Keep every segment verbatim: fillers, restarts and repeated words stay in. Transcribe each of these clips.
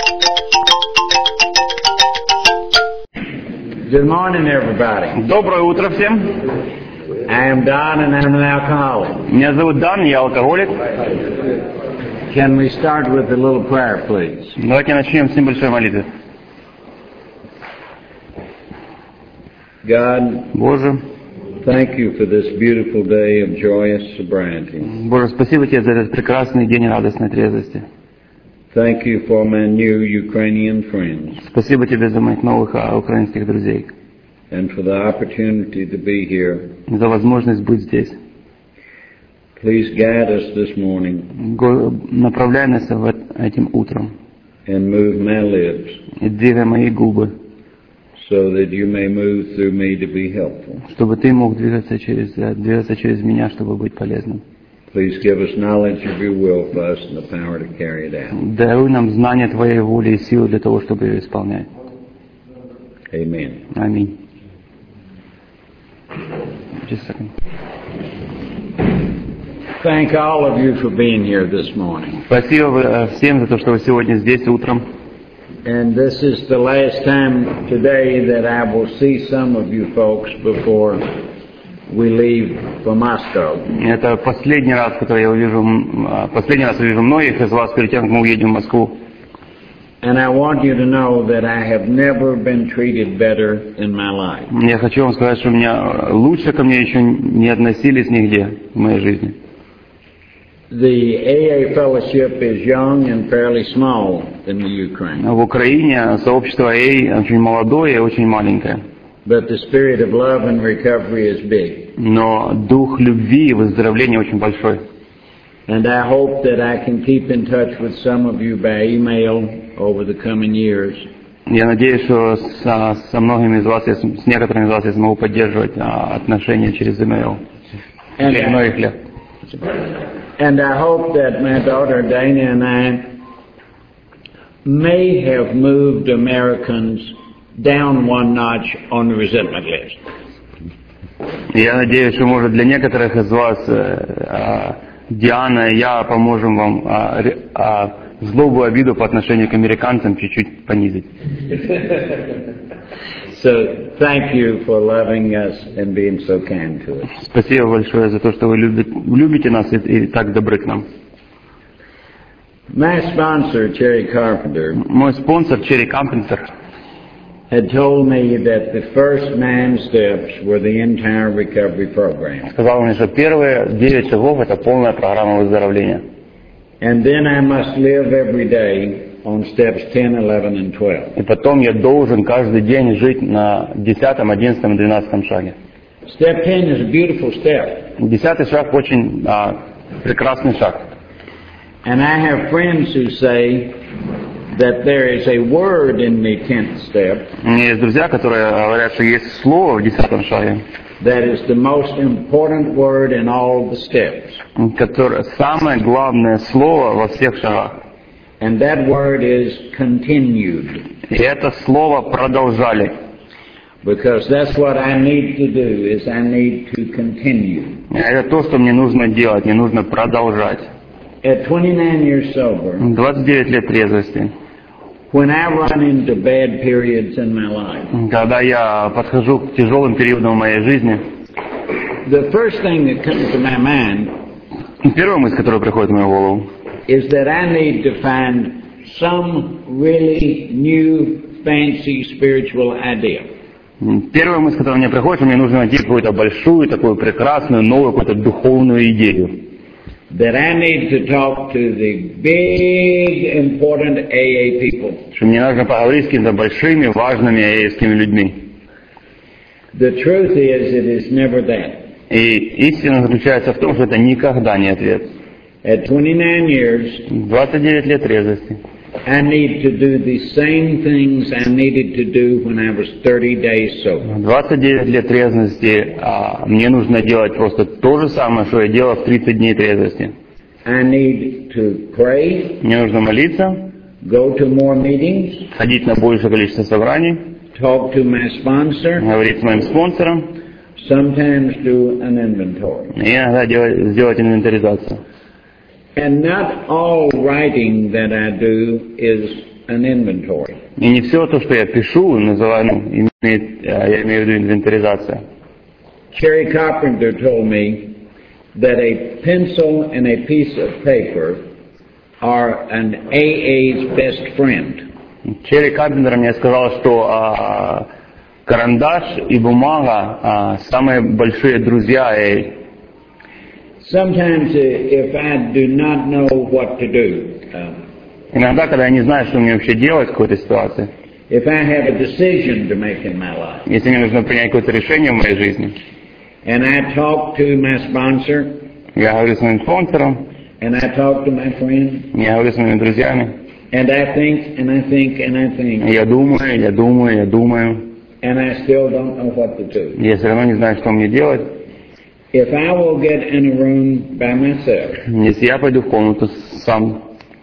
Good morning, everybody. Доброе утро всем. I am Don, and I'm an alcoholic. Меня зовут Дан, я алкоголик. Can we start with a little prayer, please? Давайте начнем с небольшой молитвы. God, Боже, thank you for this beautiful day of joyous sobriety. Боже, спасибо Тебе за этот прекрасный день радостной трезвости. Thank you for my new Ukrainian friends. Спасибо Тебе за моих новых а, украинских друзей. And for the opportunity to be here. За возможность быть здесь. Please guide us this morning. Го, направляй нас в этим утром. And move my lips. И двигай мои губы. So that you may move through me to be helpful. Чтобы Ты мог двигаться через, двигаться через меня, чтобы быть полезным. Please give us knowledge of your will for us and the power to carry it out. Даруй нам знание Твоей воли и силу для того, чтобы ее исполнять. Amen. Аминь. Just a second. Thank all of you for being here this morning. Спасибо всем за то, что вы сегодня здесь утром. And this is the last time today that I will see some of you folks before we leave for Moscow. Это последний раз, который я увижу, последний раз увижу многих из вас перед тем, как мы уедем в Москву. And I want you to know that I have never been treated better in my life. Я хочу вам сказать, что меня лучше ко мне еще не относились нигде в моей жизни. The A A fellowship is young and fairly small in the Ukraine. В Украине сообщество эй очень молодое и очень маленькое. But the spirit of love and recovery is big. Но дух любви и выздоровления очень большой. And I hope that I can keep in touch with some of you by email over the coming years. Я надеюсь, что со, со многими из вас, с некоторыми из вас я смогу поддерживать а, отношения через email. Для многих лет. And I hope that my daughter Dana and I may have moved Americans down one notch on the resentment list. Я надеюсь, что, может, для некоторых из вас а, Диана и я поможем вам а, а, злобу, обиду по отношению к американцам чуть-чуть понизить. So thank you for loving us and being so kind to us. Спасибо большое за то, что вы любите, любите нас и, и так добры к нам. My sponsor, Cherry Carpenter, мой спонсор Черри Карпентер had told me that the first nine steps were the entire recovery program. Сказал мне, что первые девять шагов это полная программа выздоровления. And then I must live every day on steps ten, eleven, and twelve. И потом я должен каждый день жить на десятом, одиннадцатом и двенадцатом шаге. Step ten is a beautiful step. Десятый шаг очень а, прекрасный шаг. And I have friends who say that there is a word in the tenth step. У меня есть друзья, которые говорят, что есть слово в десятом шаге. That is the most important word in all the steps. Которое самое главное слово во всех шагах. And that word is continued. И это слово продолжали. Because that's what I need to do, is I need to continue. Это то, что мне нужно делать, мне нужно продолжать. At twenty-nine years sober, двадцать девять лет трезвости, when I run into bad periods in my life, когда я подхожу к тяжелым периодам в моей жизни, the first thing that comes to my mind первая мысль, которая приходит в мою голову, is that I need to find some really new, fancy spiritual idea. Первая мысль, которая мне приходит, что мне нужно найти какую-то большую, такую прекрасную, новую, какую-то духовную идею. That I need to talk to the big, important A A people. Что мне нужно поговорить с какими-то большими, важными АЭскими людьми. The truth is, it is never that. И истина заключается в том, что это никогда не ответ. At twenty-nine years, двадцать девять лет трезвости, I need to do the same things I needed to do when I was thirty days sober. двадцать девять лет трезвости, а мне нужно делать просто то же самое, что я делал в тридцать дней трезвости. I need to pray, Мне нужно молиться, go to more meetings, ходить на большее количество собраний, talk to my sponsor, говорить с моим спонсором sometimes do an inventory. и иногда делать, сделать инвентаризацию. And not all writing that I do is an inventory. И не все то, что я пишу, называю, ну, имеет, я имею в виду инвентаризация. Cherry Carpenter told me that a pencil and a piece of paper are an A A's best friend. Черри Карпентер мне сказал, что а, карандаш и бумага а, самые большие друзья. И Sometimes if I do not know what to do, uh, иногда, когда я не знаю, что мне вообще делать в какой-то ситуации, if I have a decision to make in my life, если мне нужно принять какое-то решение в моей жизни, and I talk to my sponsor, я говорю с моим спонсором, and I talk to my friend, я говорю с моими друзьями, and I think, and I think, and I think, я думаю, я думаю, я думаю, and I still don't know what to do. я все равно не знаю, что мне делать. If I will get in a room by myself Если я пойду в комнату сам,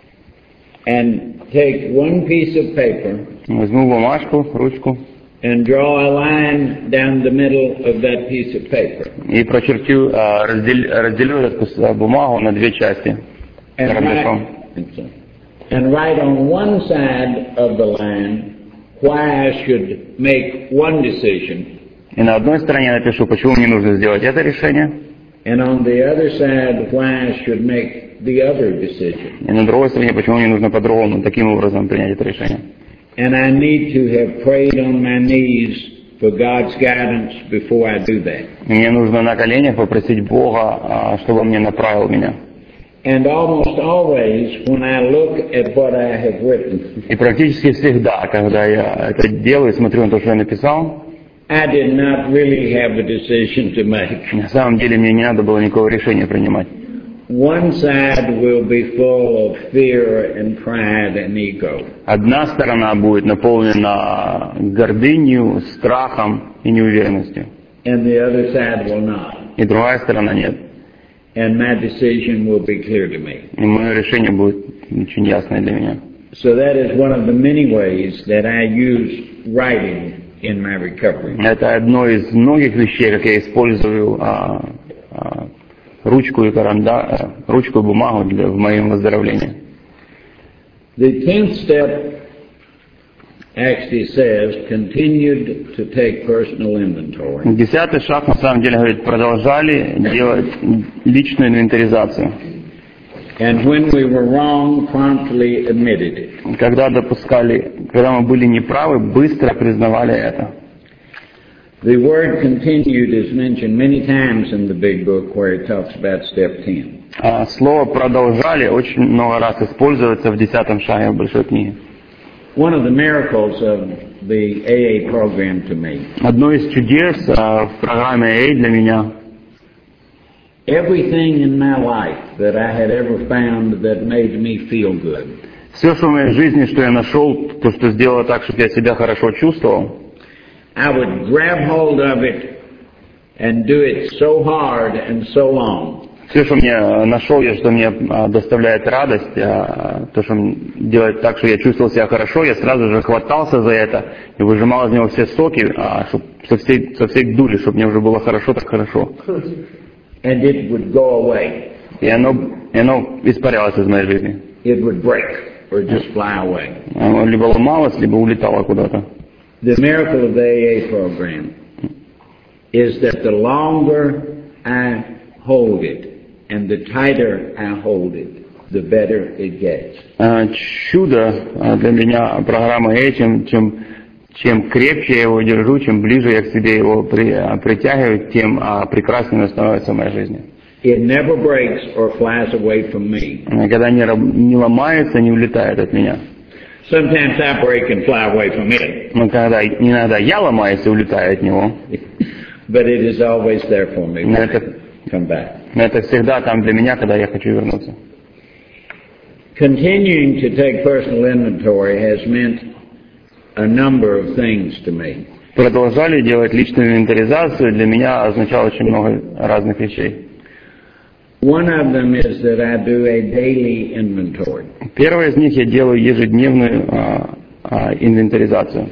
and take one piece of paper возьму бумажку, ручку and draw a line down the middle of that piece of paper, и прочертю, а, разделю, разделю эту бумагу на две части and карандашом. write, and write on one side of the line why I should make one decision, И на одной стороне напишу, почему мне нужно сделать это решение, and on the other side why I should make the other decision. и на другой стороне, почему мне нужно по-другому, таким образом принять это решение. And I need to have prayed on my knees for God's guidance before I do that. И мне нужно на коленях попросить Бога, а, чтобы Он мне направил меня. And almost always, when I look at what I have written, И практически всегда, когда я это делаю, смотрю на то, что я написал, I did not really have a decision to make. на самом деле мне не надо было никакого решения принимать. One side will be full of fear and pride and ego. Одна сторона будет наполнена гордынью, страхом и неуверенностью, And the other side will not. и другая сторона нет. And my decision will be clear to me. И мое решение будет очень ясное для меня. So that is one of the many ways that I use writing in my recovery. Это одно из многих вещей, как я использую а, а, ручку и каранда, ручку и бумагу для, в моем выздоровлении. The tenth step actually says, continued to take personal inventory. Десятый шаг, на самом деле, говорит, продолжали делать личную инвентаризацию. And when we were wrong, promptly admitted it. Когда допускали, когда мы были неправы, быстро признавали это. The word continued is mentioned many times in the big book where it talks about step ten. А слово «продолжали» очень много раз используется в десятом шаге в Большой книге. One of the miracles of the A A program to me, Одно из чудес а, в программе эй эй для меня — everything in my life that I had ever found that made me feel good, все, что в моей жизни, что я нашел, то, что сделало так, чтобы я себя хорошо чувствовал, I would grab hold of it and do it so hard and so long. все, что мне нашел я, что мне а, доставляет радость, а, то, что делает так, что я чувствовал себя хорошо, я сразу же хватался за это и выжимал из него все соки, а, чтоб, со, всей, со всей дури, чтобы мне уже было хорошо, так хорошо. And it would go away. И оно, и оно испарялось из моей жизни. It would break or just fly away. Оно либо ломалось, либо улетало куда-то. The miracle of the A A program is that the longer I hold it and the tighter I hold it, the better it gets. А, чудо а, для меня программа эй эй, чем, чем, чем крепче я его держу, чем ближе я к себе его при, а, притягиваю, тем а, прекраснее становится в моей жизни. It never breaks or flies away from me. Когда не, раб- не ломается, не улетает от меня. Sometimes I break and fly away from it, Но когда, иногда я ломаюсь и улетаю от него, but it is always there for me но when это, I come back. но это всегда там для меня, когда я хочу вернуться. Continuing to take personal inventory has meant a number of things to me. Продолжали делать личную инвентаризацию, для меня означало очень много разных вещей. One of them is that I do a daily inventory. Первое из них — я делаю ежедневную а, а, инвентаризацию.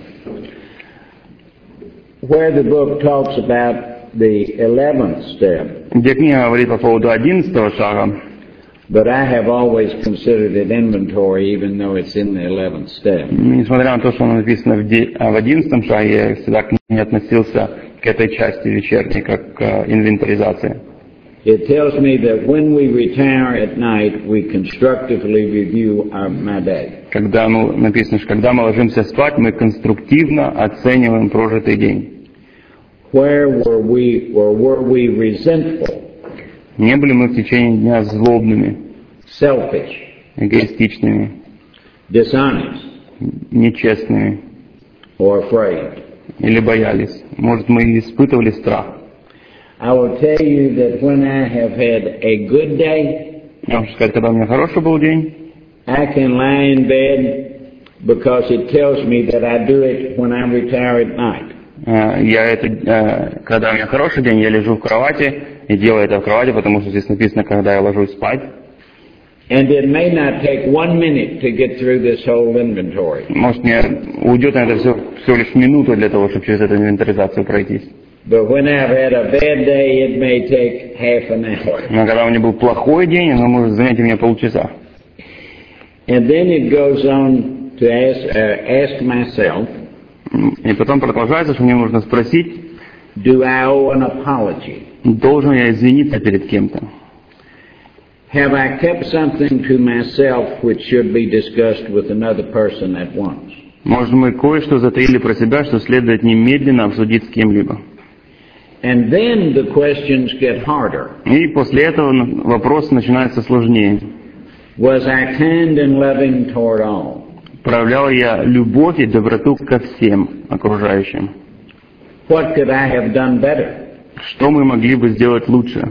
Where the book talks about the eleventh step, Где книга говорит по поводу одиннадцатого шага, But I have always considered it inventory, even though it's in the eleventh step. Несмотря на то, что оно написано в де- в одиннадцатом шаге, я всегда к ней относился к этой части вечерней, как к э, инвентаризации. It tells me that when we retire at night, we constructively review our, my day. Когда ну, написано, что когда мы ложимся спать, мы конструктивно оцениваем прожитый день. Where were we, or were we resentful, Не были мы в течение дня злобными, selfish, эгоистичными, dishonest, нечестными or afraid? или боялись. Может, мы испытывали страх. I will tell you that when I have had a good day, Я хочу сказать, когда у меня хороший был день, I can lie in bed because it tells me that I do it when I retire at night. э, я это, э, когда у меня хороший день, я лежу в кровати и делаю это в кровати, потому что здесь написано, когда я ложусь спать. And it may not take one minute to get through this whole inventory. Может, мне уйдет на это все, всего лишь минуту для того, чтобы через эту инвентаризацию пройтись. But when I've had a bad day, it may take half an hour. Но когда у меня был плохой день, оно может занять у меня полчаса. And then it goes on to ask, uh, ask myself, И потом продолжается, что мне нужно спросить, do I owe an apology? должен я извиниться перед кем-то? Have I kept something to myself which should be discussed with another person at once? Может, мы кое-что затаили про себя, что следует немедленно обсудить с кем-либо. And then the questions get harder. И после этого вопрос начинается сложнее. Was I kind and loving toward all? Проявлял я любовь и доброту ко всем окружающим? What could I have done better? Что мы могли бы сделать лучше?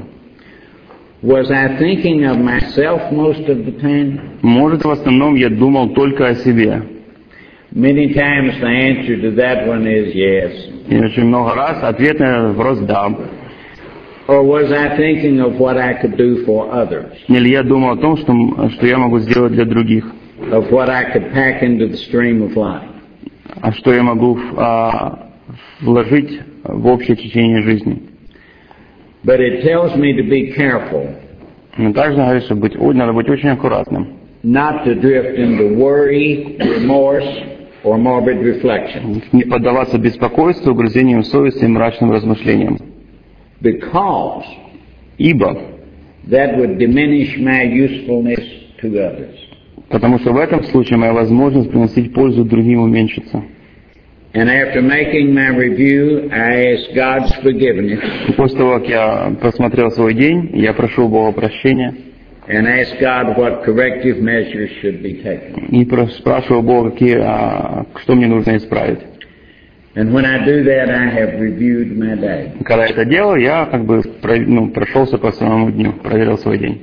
Was I thinking of myself most of the time? Может, в основном я думал только о себе. Many times the answer to that one is yes. И очень много раз ответ на этот вопрос «да». Or was I thinking of what I could do for others? Или я думал о том, что, что я могу сделать для других, Of what I could pack into the stream of life? а что я могу а, вложить в общее течение жизни. But it tells me to be careful Но также говорит, что быть, ой, надо быть очень аккуратным, not to drift into worry, remorse, or morbid reflection. не поддаваться беспокойству, угрызениям совести и мрачным размышлениям. Because Ибо, that would diminish my usefulness to others. потому что в этом случае моя возможность приносить пользу другим уменьшится. And after making my review, I ask God's forgiveness И после того, как я просмотрел свой день, я прошу Бога прощения and ask God what corrective measures should be taken. и прос- спрашиваю Бога, какие, а, что мне нужно исправить. And when I do that, I have reviewed my day. И когда я это делаю, я как бы про- ну, прошелся по своему дню, проверил свой день.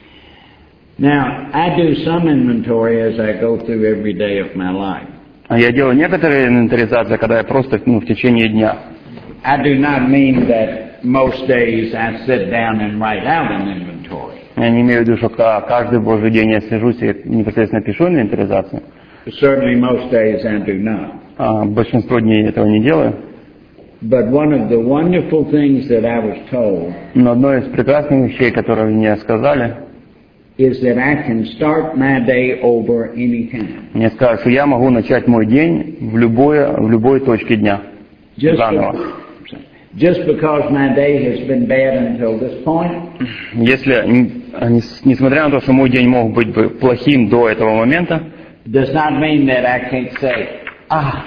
Now, I do some inventory as I go through every day of my life. А я делаю некоторые инвентаризации, когда я просто ну, в течение дня. I do not mean that most days I sit down and write out an inventory. Я не имею в виду, что ка- каждый божий день я сижусь и непосредственно пишу инвентаризацию. Certainly most days I do not. А большинство дней этого не делаю. But one of the wonderful things that I was told Но одно из прекрасных вещей, которые мне сказали, is that I can start my day over anytime. мне сказали, что я могу начать мой день в, любое, в любой точке дня. Just, Заново. just because my day has been bad until this point, Если, н- нес- несмотря на то, что мой день мог быть бы плохим до этого момента, does not mean that I can't say, ah,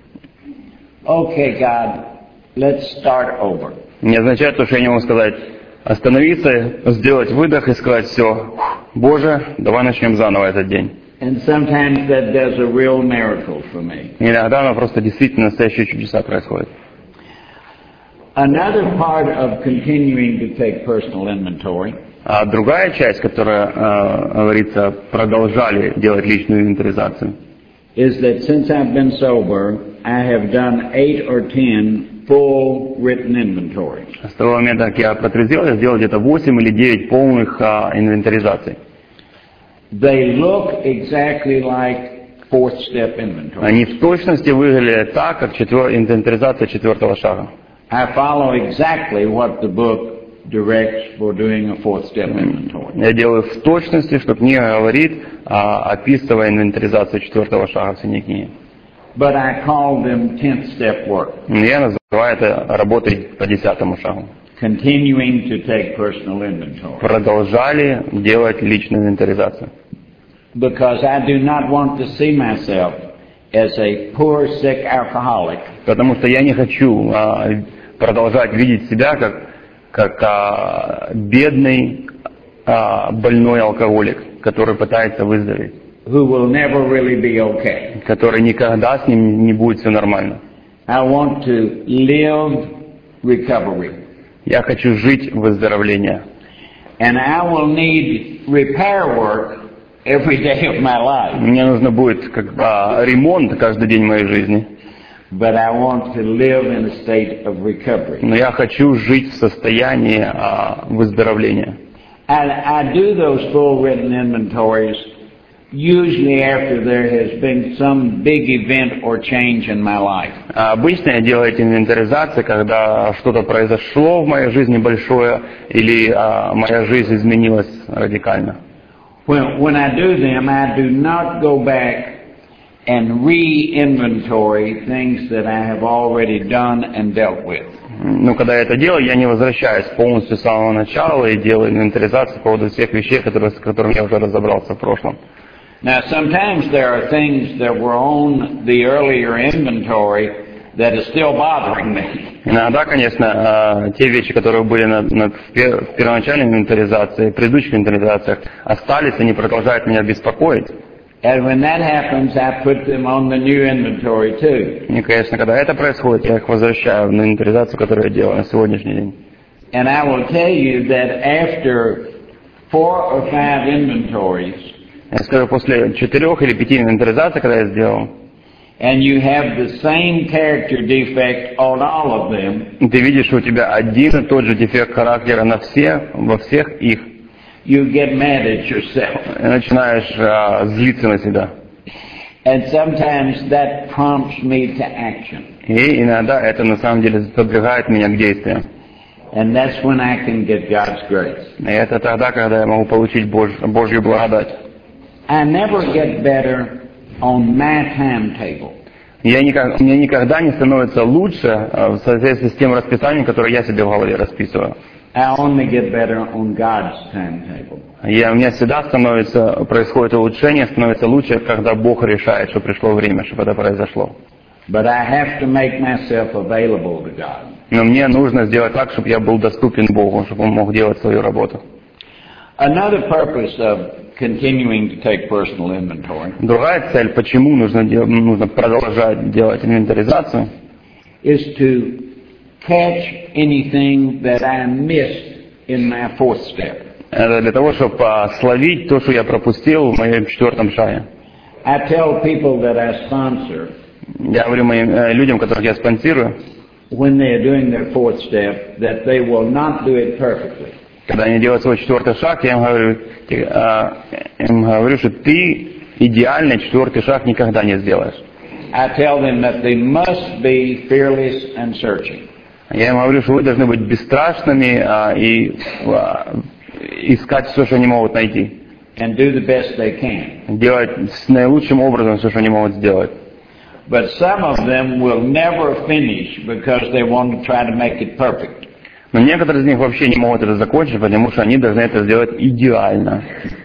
okay, God, let's start over. не означает то, что я не могу сказать, остановиться, сделать выдох и сказать, все, Боже, давай начнем заново этот день. And sometimes that does a real miracle for me. И иногда оно просто действительно настоящие чудеса происходят. Another part of continuing to take personal inventory А другая часть, которая, э, говорится, продолжали делать личную инвентаризацию, is that since I've been sober, I have done eight or ten full written inventories. с того момента, как я протрезвел, я сделал где-то восемь или девять полных а, инвентаризаций. They look exactly like fourth step inventory. Они в точности выглядят так, как четвер... инвентаризация четвертого шага. I follow exactly what the book directs for doing a fourth step inventory. Я делаю в точности, что книга говорит, а, описывая инвентаризацию четвертого шага в синей книге. But I call them tenth step work. Я называю это работой по десятому шагу. Continuing to take personal inventory. Продолжали делать личную инвентаризацию. Because I do not want to see myself as a poor, sick alcoholic. Потому что я не хочу а, продолжать видеть себя как, как а, бедный, а, больной алкоголик, который пытается выздороветь. Who will never really be okay. Который никогда с ним не будет все нормально. I want to live recovery. Я хочу жить выздоровление. And I will need repair work every day of my life. Мне нужно будет как бы, а, ремонт каждый день моей жизни. But I want to live in a state of recovery. Но я хочу жить в состоянии а, выздоровления. I, I do those full written inventories usually after there has been some big event or change in my life. А обычно я делаю эти инвентаризации, когда что-то произошло в моей жизни большое, или а, моя жизнь изменилась радикально. When, when I do them, I do not go back and re-inventory things that I have already done and dealt with. Ну, когда я это делаю, я не возвращаюсь полностью с самого начала и делаю инвентаризацию по поводу всех вещей, которые, с которыми я уже разобрался в прошлом. Now, sometimes there are things that were on the earlier inventory that is still bothering me. Иногда, конечно, те вещи, которые были на, на, в, пер, в первоначальной инвентаризации, в предыдущих инвентаризациях, остались, они продолжают меня беспокоить. And when that happens, I put them on the new inventory too. И, конечно, когда это происходит, я их возвращаю на инвентаризацию, которую я делаю на сегодняшний день. And I will tell you that after four or five inventories, Я скажу, после четырех или пяти инвентаризаций, когда я сделал, and you have the same character defect on all of them, ты видишь, что у тебя один и тот же дефект характера на всех, во всех их, you get mad at yourself. и начинаешь а, злиться на себя. And sometimes that prompts me to action. И иногда это на самом деле подвигает меня к действиям. And that's when I can get God's grace. И это тогда, когда я могу получить Бож, Божью благодать. I never get better on my timetable. Я никак, мне никогда не становится лучше а, в соответствии с тем расписанием, которое я себе в голове расписываю. I only get better on God's timetable. Я, у меня всегда становится, происходит улучшение, становится лучше, когда Бог решает, что пришло время, чтобы это произошло. But I have to make myself available to God. Но мне нужно сделать так, чтобы я был доступен Богу, чтобы Он мог делать свою работу. Another purpose of continuing to take personal inventory Другая цель, почему нужно, дел- нужно продолжать делать инвентаризацию, is to catch anything that I missed in my fourth step. это для того, чтобы а, словить то, что я пропустил в моем четвертом шаге. I tell people that I sponsor, Я говорю моим э, людям, которых я спонсирую, when they are doing their fourth step, that they will not do it perfectly. когда они делают свой четвертый шаг, я им говорю, ты, а, им говорю, что ты идеальный четвертый шаг никогда не сделаешь. I tell them that they must be fearless and searching. Я им говорю, что вы должны быть бесстрашными а, и а, искать все, что они могут найти. And do the best they can. Делать с наилучшим образом все, что они могут сделать. But some of them will never finish because they want to try to make it perfect. Но некоторые из них вообще не могут это закончить, потому что они должны это сделать идеально.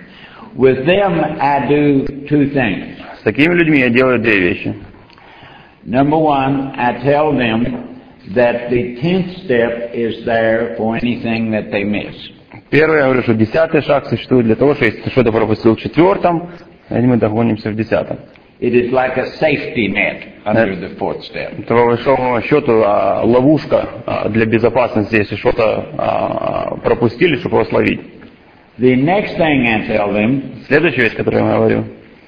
With them, I do two things. С такими людьми я делаю две вещи. Number one, I tell them that the tenth step is there for anything that they miss. Первое, я говорю, что десятый шаг существует для того, что если ты что-то пропустил в четвертом, мы догонимся в десятом. It is like a safety net under the fourth step. Это, по большому счету, а, ловушка а, для безопасности, если что-то а, пропустили, чтобы его словить. The next thing I tell them Следующая вещь, которую я говорю,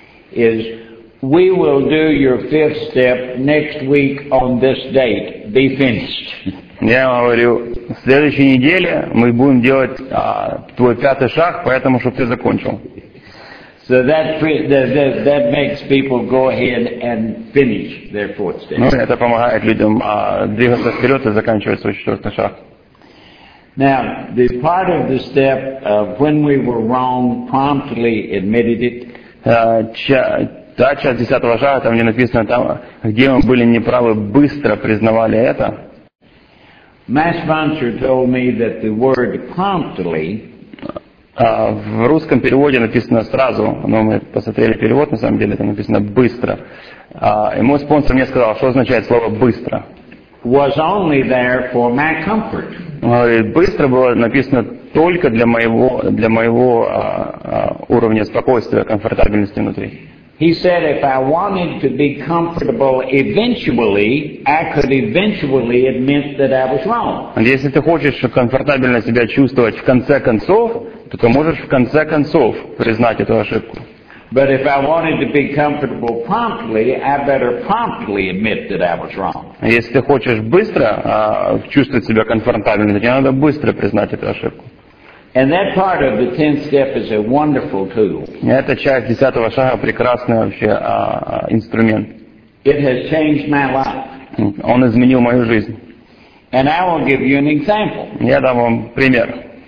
is, we will do your fifth step next week on this date. Be finished. я говорю, в следующей неделе мы будем делать а, твой пятый шаг, поэтому, чтобы ты закончил. So that, that, that, that makes people go ahead and finish their fourth step. Ну, это помогает людям а, двигаться вперед и заканчивать свой четвертый шаг. Now, the part of the step of when we were wrong, promptly admitted it. А, ча- Та часть десятого шага, там где написано, там, где мы были неправы, быстро признавали это. My sponsor told me that the word promptly А в русском переводе написано сразу, но мы посмотрели перевод, на самом деле там написано быстро. А, и мой спонсор мне сказал, что означает слово быстро. was only there for my comfort. Он говорит, быстро было написано только для моего, для моего а, а, уровня спокойствия, комфортабельности внутри. He said if I wanted to be comfortable eventually, I could eventually admit that I was wrong. Если ты хочешь комфортабельно себя чувствовать в конце концов, то ты можешь в конце концов признать эту ошибку. But if I wanted to be comfortable promptly, I better promptly admit that I was wrong. Если ты хочешь быстро а, чувствовать себя комфортабельно, то тебе надо быстро признать эту ошибку. And that part of the tenth step is a wonderful tool. И эта часть десятого шага прекрасный вообще а, инструмент. It has changed my life. Он изменил мою жизнь. And I will give you an example. Я дам вам пример.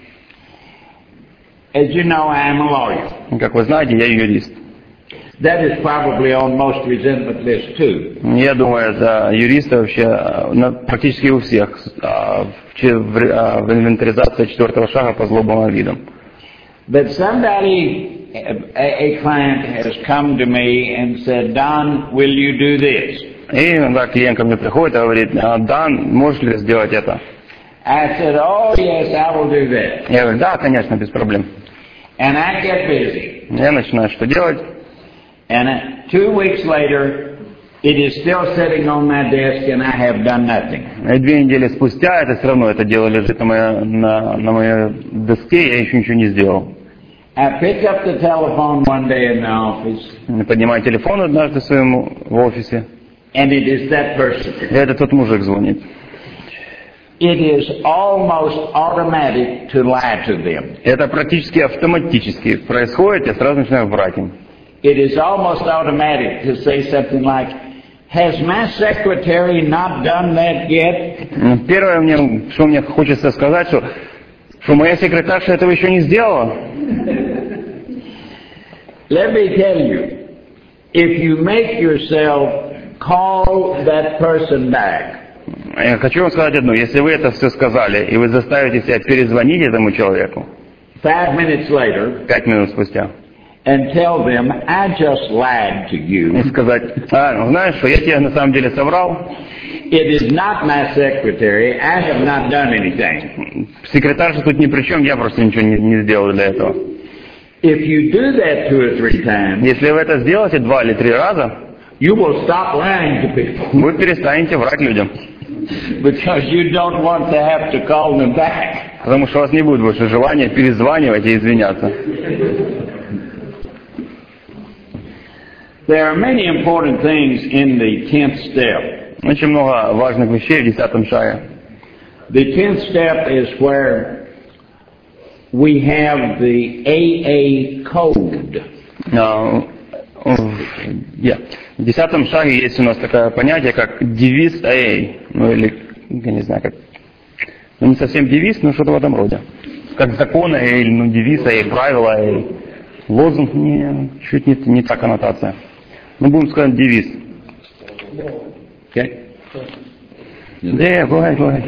As you know, I am a lawyer. Как вы знаете, я юрист. That is probably on most resentment lists too. Я думаю, это юристы вообще на, практически у всех а, в, в, в инвентаризации четвертого шага по злобным видам. But somebody, a, a client has come to me and said, Don, will you do this? И иногда клиент ко мне приходит и говорит, Дан, можешь ли сделать это? I said, oh yes, I will do that. Я говорю, да, конечно, без проблем. And I get busy. Я начинаю что делать? And uh, two weeks later, it is still sitting on my desk and I have done nothing. И две недели спустя это все равно это дело лежит на моей, на, на моей доске, я еще ничего не сделал. I pick up the telephone one day in the office. Поднимаю телефон однажды своему в офисе. And it is that person. И это тот мужик звонит. It is almost automatic to lie to them. Это практически автоматически происходит, я сразу начинаю врать им. It is almost automatic to say something like, has my secretary not done that yet? Первое, мне, что мне хочется сказать, что, что моя секретарша этого еще не сделала. Let me tell you, if you make yourself call that person back, я хочу вам сказать одно, если вы это все сказали, и вы заставите себя перезвонить этому человеку, five minutes later, пять минут спустя, and tell them, I just lied to you. И сказать, а, знаешь, что я тебе на самом деле соврал. It is not my secretary. I have not done anything. Секретарша тут ни при чем, я просто ничего не, не сделал для этого. If you do that two or three times, если вы это сделаете два или три раза, you will stop lying to people. Вы перестанете врать людям. Because you don't want to have to call them back. Потому что у вас не будет больше желания перезванивать и извиняться. There are many important things in the tenth step. Очень много важных вещей в десятом шаге. The tenth step is where we have the A A code. Uh, yeah. В десятом шаге есть у нас такое понятие, как девиз А А. Ну или, я не знаю, как... Ну не совсем девиз, но что-то в этом роде. Как закон А А, или ну, девиз А А, правила А А. Лозунг не, чуть не, не так аннотация. Мы будем сказать девиз. Okay? Yeah, go ahead, go ahead.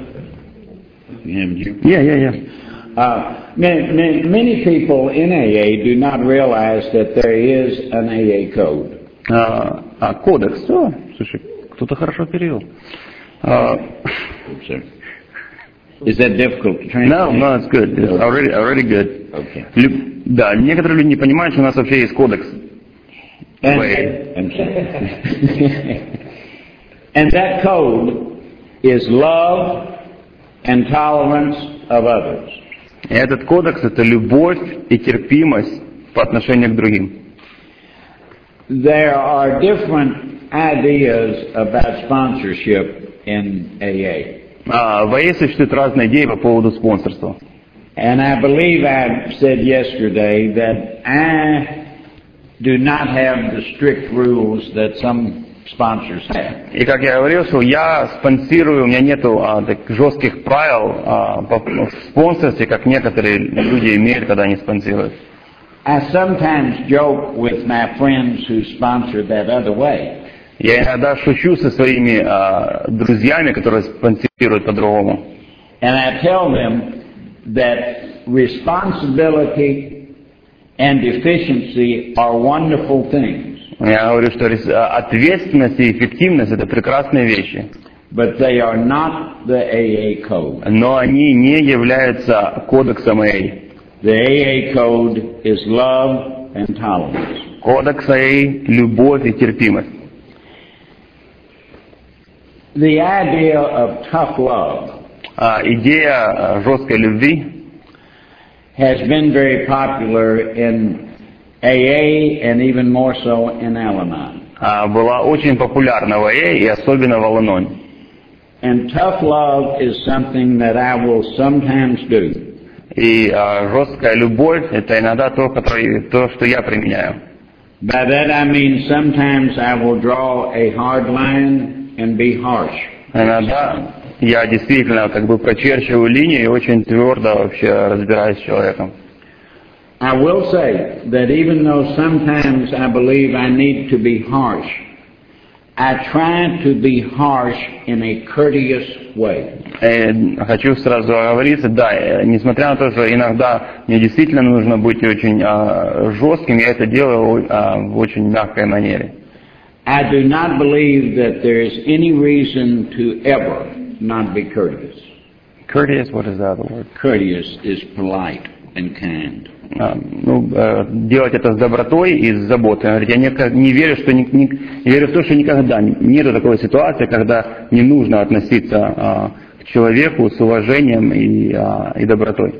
Yeah, yeah, yeah. Uh, many, many people in A A do not realize that there is an A A code. А, а кодекс, о, слушай, кто-то хорошо перевел. Uh, Is that difficult to translate? No, no, it's good. It's already, already good. Okay. Лю, да, некоторые люди не понимают, что у нас вообще есть кодекс. And, and that code is love and tolerance of others. И этот кодекс — это любовь и терпимость по отношению к другим. There are different ideas about sponsorship in A A. А в А А существуют разные идеи по поводу спонсорства. And I believe I said yesterday that I do not have the strict rules that some sponsors have. И как я говорил, что я спонсирую, у меня нету а, так, жестких правил а, по, в спонсорстве, как некоторые люди имеют, когда они спонсируют. I sometimes joke with my friends who sponsor that other way. Я иногда шучу со своими а, друзьями, которые спонсируют по-другому. And I tell them that responsibility and efficiency are wonderful things. Я говорю, что ответственность и эффективность — это прекрасные вещи. But they are not the A A code. Но они не являются кодексом эй эй. The A A code is love and tolerance. Кодекс эй эй — любовь и терпимость. The idea of tough love А, идея жесткой любви has been very popular in A A and even more so in Al-Anon. а, была очень популярна в эй эй и особенно в Ал-Аноне. And tough love is something that I will sometimes do. И а, жесткая любовь — это иногда то, которое, то, что я применяю. By that I mean sometimes I will draw a hard line and be harsh. Иногда я действительно как бы прочерчиваю линию и очень твердо вообще разбираюсь с человеком. I will say that even though sometimes I believe I need to be harsh, I try to be harsh in a courteous way. И хочу сразу оговориться, да, несмотря на то, что иногда мне действительно нужно быть очень а, жестким, я это делаю а, в очень мягкой манере. I do not believe that there is any reason to ever not be courteous. Courteous, what is the other word? Courteous is polite and kind. А, ну, э, делать это с добротой и с заботой. Я не, не верю, что не, не, я верю в то, что никогда нет такой ситуации, когда не нужно относиться а, к человеку с уважением и, а, и добротой.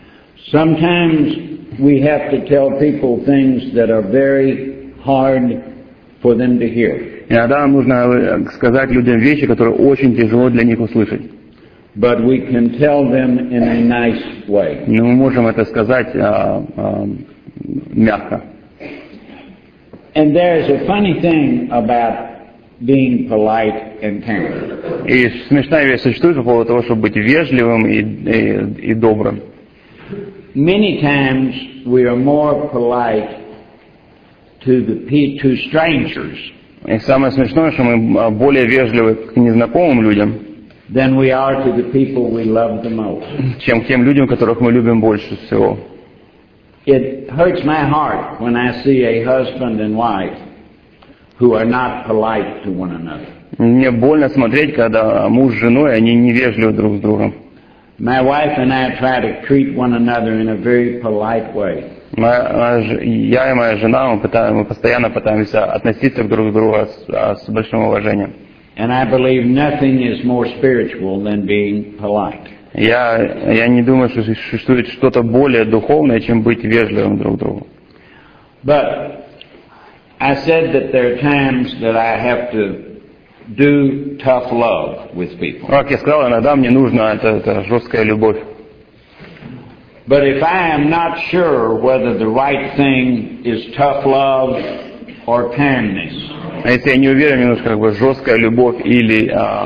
Sometimes we have to tell people things that are very hard for them to hear. Иногда нужно сказать людям вещи, которые очень тяжело для них услышать. But we can tell them in a nice way. Но мы можем это сказать а, а, мягко. And there is a funny thing about being polite and kind. И смешная вещь существует по поводу того, чтобы быть вежливым и, и, и добрым. Many times we are more polite to the pe- to strangers И самое смешное, что мы более вежливы к незнакомым людям, than we are to the people we love the most. чем к тем людям, которых мы любим больше всего. It hurts my heart when I see a husband and wife who are not polite to one another. Мне больно смотреть, когда муж с женой, они невежливы друг с другом. My wife and I try to treat one another in a very polite way. Моя, я и моя жена, мы, пытаем, мы постоянно пытаемся относиться друг к другу с, с большим уважением. And I believe nothing is more spiritual than being polite. Я, я не думаю, что существует что-то более духовное, чем быть вежливым друг к другу. But I said that there are times that I have to do tough love with people. Как я сказал, иногда мне нужна эта, эта жесткая любовь. But if I am not sure whether the right thing is tough love or kindness, А если я не уверен, мне нужна как бы жесткая любовь или, а,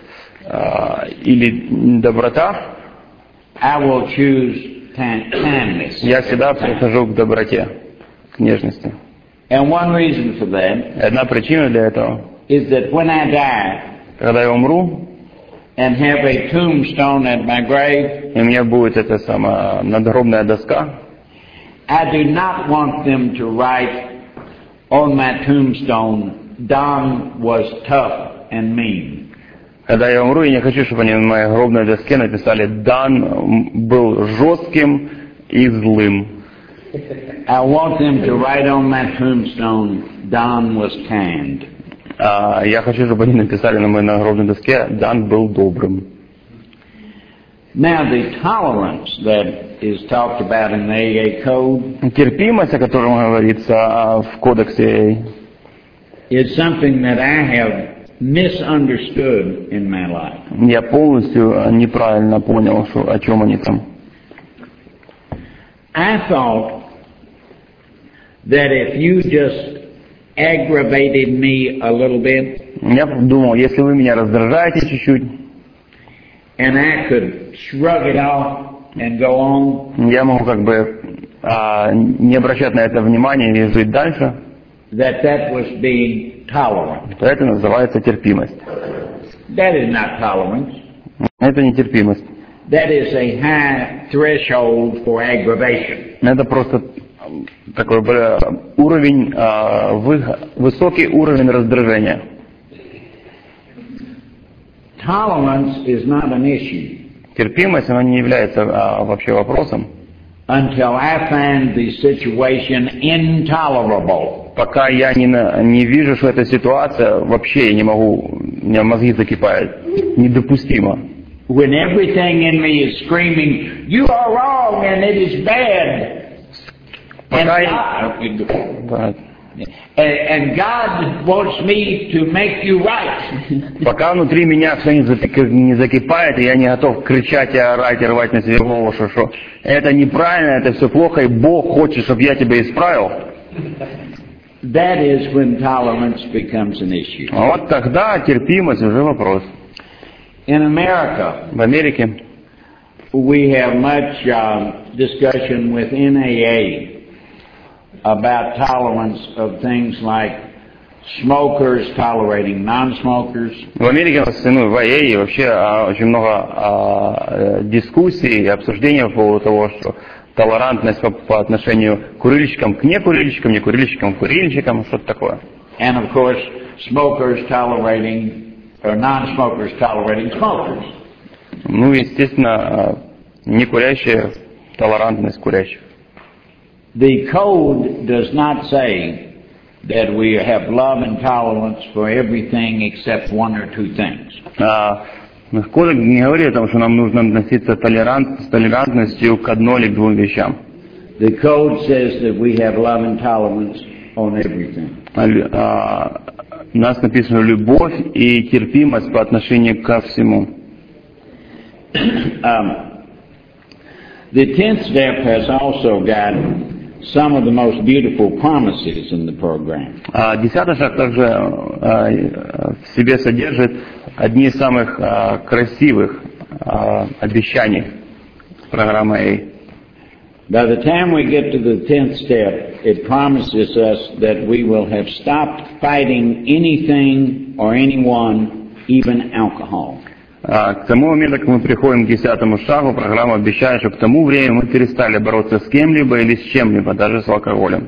а, или доброта, I will choose kindness. я всегда прихожу к доброте, к нежности. And one reason for that И одна причина для этого, is that when I die когда я умру, and have a tombstone at my grave, и у меня будет эта самая надгробная доска, I do not want them to write on my tombstone, Don was tough and mean. когда я умру, я не хочу, чтобы они на моей гробной доске написали «Дан был жестким и злым». I want them to write on my tombstone, Don was kind. А я хочу, чтобы они написали на моей нагробной доске «Дан был добрым». Now the tolerance that is talked about in the A A code Терпимость, о котором говорится в кодексе эй эй, is something that I have misunderstood in my life. я полностью неправильно понял, что, о чем они там. I thought that if you just aggravated me a little bit, Я думал, если вы меня раздражаете чуть-чуть, and I could shrug it off and go on, я могу как бы а, не обращать на это внимания и жить дальше, that that was being tolerant. то это называется терпимость. That is not tolerance. Это не терпимость. That is a high threshold for aggravation. Это просто такой бля, уровень, а, вы, высокий уровень раздражения. Tolerance is not an issue Терпимость, она не является а, вообще вопросом, until I find the situation intolerable. пока я не, на- не вижу, что эта ситуация вообще я не могу, у меня мозги закипают, недопустимо. When everything in me is screaming, you are wrong and it is bad. And Пока я- God, Да. and, and God wants me to make you right. Пока внутри меня все не запи- не закипает, и я не готов кричать и орать, и рвать на себе голову, что, что это неправильно, это все плохо, и Бог хочет, чтобы я тебя исправил. That is when tolerance becomes an issue. А вот тогда терпимость уже вопрос. In America, В Америке we have much um, discussion with N A A about tolerance of things like smokers tolerating non-smokers, В Америке, ну, в эй эй и вообще а, очень много а, э, дискуссий и обсуждений по поводу того, что толерантность по, по отношению к курильщикам к некурильщикам, некурильщикам к курильщикам, что-то такое. and of course smokers tolerating or non-smokers tolerating smokers. Ну, естественно, а, некурящие, толерантность курящих. The code does not say that we have love and tolerance for everything except one or two things. А, Кодекс не говорит о том, что нам нужно относиться толерант, с толерантностью к одной или к двум вещам. The code says that we have love and tolerance on everything. А, лю- а, у нас написано любовь и терпимость по отношению ко всему. Um, the tenth step has also got some of the most beautiful promises in the program. А десятый шаг также а, в себе содержит одни из самых а, красивых а, обещаний программы A. By the time we get to the tenth step, it promises us that we will have stopped fighting anything or anyone, even alcohol. А, К тому моменту, как мы приходим к десятому шагу, программа обещает, что к тому времени мы перестали бороться с кем-либо или с чем-либо, даже с алкоголем.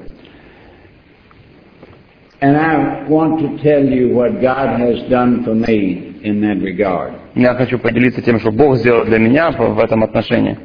And I want to tell you what God has done for me in that regard. Я хочу поделиться тем, что Бог сделал для меня в в этом отношении.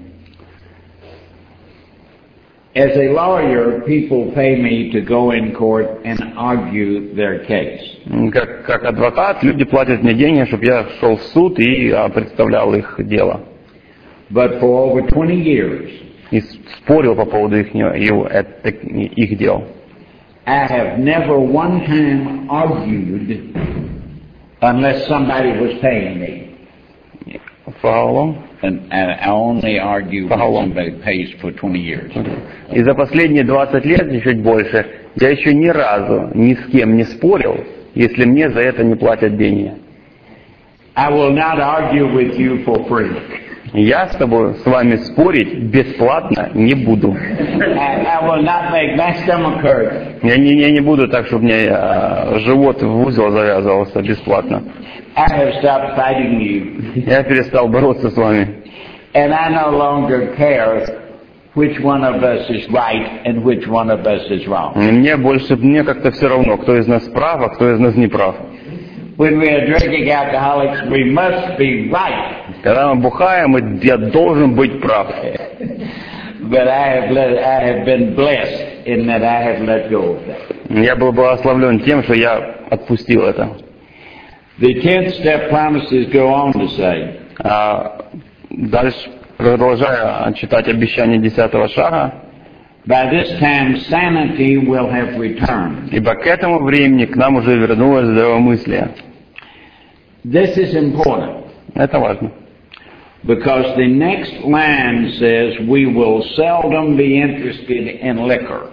As a lawyer, people pay me to go in court and argue their case. Как, как адвокат, люди платят мне деньги, чтобы я шел в суд и а, представлял их дело. But for over twenty years, И спорил по поводу их, его, это- их дел. I have never one time argued unless somebody was paying me. For how long? And I only argue For how when long? somebody pays for twenty years. И за последние двадцать лет, и чуть больше, я еще ни разу ни с кем не спорил, если мне за это не платят деньги. I will not argue with you for free. Я с тобой, с вами спорить бесплатно не буду. I, I will not make my stomach hurt. Я не, я не буду так, чтобы мне а, живот в узел завязывался бесплатно. I have stopped fighting you. Я перестал бороться с вами. And I no longer care which one of us is right and which one of us is wrong. И Мне больше, мне как-то все равно, кто из нас прав, а кто из нас не прав. When we are drinking alcoholics, we must be right. Когда мы бухаем, мы- я должен быть прав. But I have let, I have been blessed in that I have let go of that. Я был благословлен тем, что я отпустил это. The tenth step promises go on to say, А дальше, продолжая читать обещание десятого шага, by this time sanity will have returned. ибо к этому времени к нам уже вернулось здравомыслие. This is important Это важно. because the next line says we will seldom be interested in liquor.